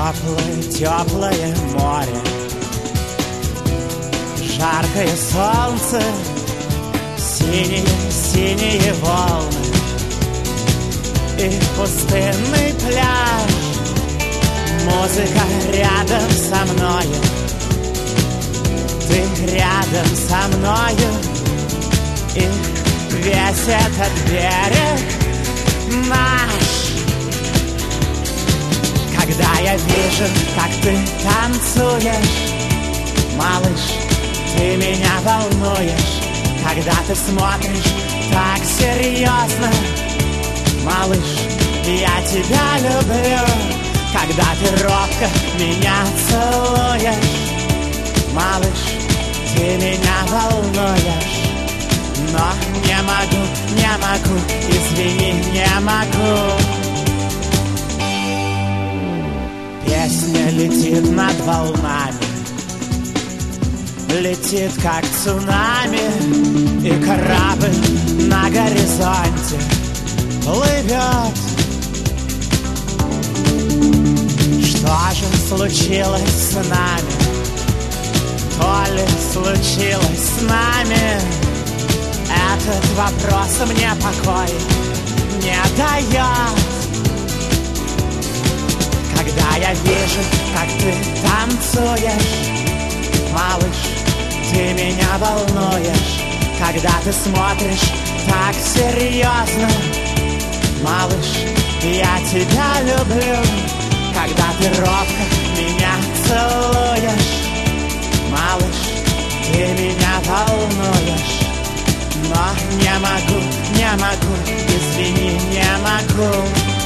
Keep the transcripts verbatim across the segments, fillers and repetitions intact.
Теплое, теплое море, жаркое солнце, синие, синие волны и пустынный пляж. Музыка рядом со мною, ты рядом со мною, и весь этот берег наш. Когда я вижу, как ты танцуешь, малыш, ты меня волнуешь. Когда ты смотришь так серьезно, малыш, я тебя люблю. Когда ты робко меня целуешь, малыш, ты меня волнуешь. Но не могу, не могу, извини, не могу. Песня летит над волнами, летит как цунами, и корабль на горизонте плывет. Что же случилось с нами? То ли случилось с нами? Этот вопрос мне покой не дает. Когда я вижу, как ты танцуешь, малыш, ты меня волнуешь. Когда ты смотришь так серьезно, малыш, я тебя люблю. Когда ты робко меня целуешь, малыш, ты меня волнуешь. Но не могу, не могу, извини, не могу.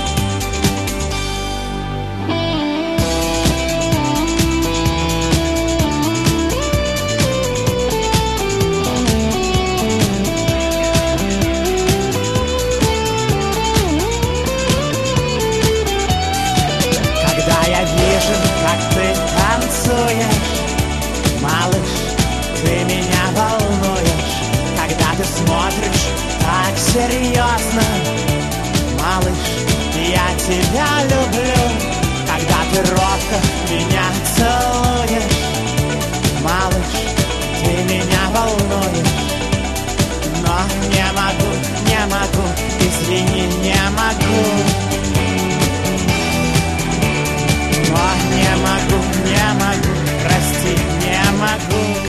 Как ты танцуешь, малыш, ты меня волнуешь. Когда ты смотришь так серьезно, малыш, я тебя люблю.